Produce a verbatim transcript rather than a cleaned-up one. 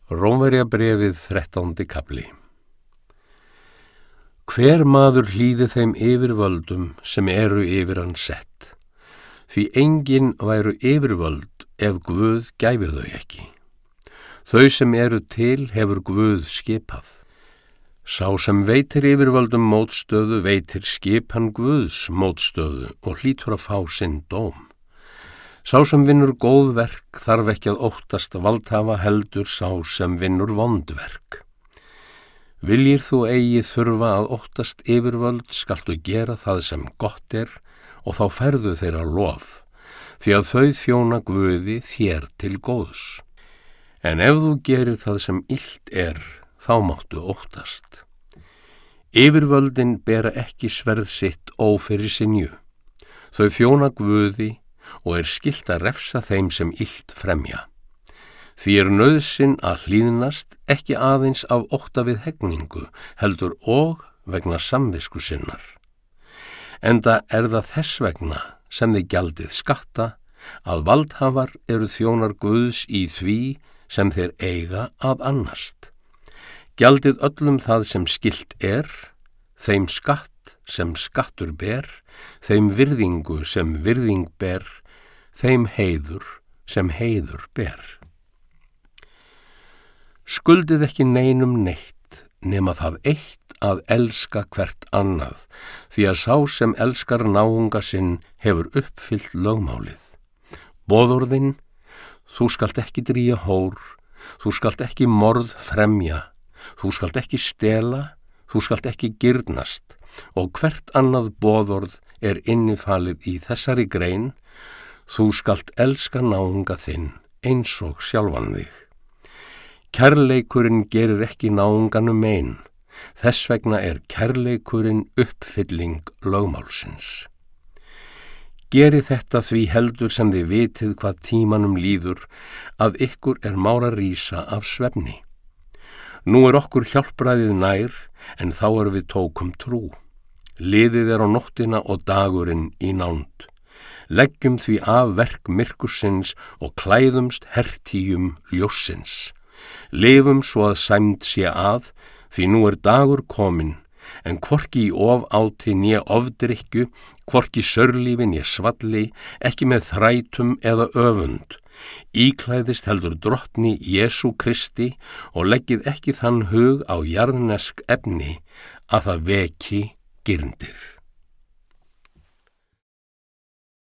Rómverjabréfið þrettándi kafli. Hver maður hlýði þeim yfirvöldum sem eru yfir hann sett, því enginn væru yfirvöld ef Guð gæfi þau ekki. Þau sem eru til hefur Guð skipað. Sá sem veitir yfirvöldum mótstöðu veitir skipan Guðs mótstöðu og hlýtur að fá sinn dóm. Sá sem vinnur góð verk þarf ekki að óttast valdhafa heldur sá sem vinnur vond verk. Viljir þú eigi þurfa að óttast yfirvöld skaltu gera það sem gott er og þá færðu þeirra lof, því að þau þjóna Guði þér til góðs. En ef þú gerir það sem illt er, þá máttu óttast. Yfirvöldin bera ekki sverð sitt ófyrir sinju. Þau þjóna Guði og er skylt að refsa þeim sem illt fremja. Því er nauðsyn að hlýðnast ekki aðeins af ótta við hegningu, heldur og vegna samvisku sinnar. Enda er það þess vegna sem þið gjaldið skatta, að valdhafar eru þjónar Guðs í því sem þeir eiga að annast. Gjaldið öllum það sem skylt er, þeim skatt sem skattur ber, þeim virðingu sem virðing ber, þeim heiður sem heiður ber. Skuldið ekki neinum neitt, nema það eitt að elska hvert annað, því að sá sem elskar náunga sinn hefur uppfyllt lögmálið. Boðorðin, þú skalt ekki drýja hór, þú skalt ekki morð fremja, þú skalt ekki stela, þú skalt ekki girnast, og hvert annað boðorð er innifalið í þessari grein, þú skalt elska náunga þinn eins og sjálfan þig. Kærleikurinn gerir ekki náunganum mein, þess vegna er kærleikurinn uppfylling lögmálsins. Geri þetta því heldur sem þið vitið hvað tímanum líður, að ykkur er mál að rísa af svefni. Nú er okkur hjálpræðið nær, en þá er við tókum trú. Liðið er á nóttina og dagurinn í nánd. Leggjum því af verk myrkursins og klæðumst hertíum ljóssins. Lifum svo að sæmd sé að, því nú er dagur kominn, en hvorki í ofáti né ofdrykkju, hvorki sörlífi né svalli, ekki með þrætum eða öfund. Íklæðist heldur drottni Jesú Kristi og leggið ekki þann hug á jarðnesk efni að það veki girndir.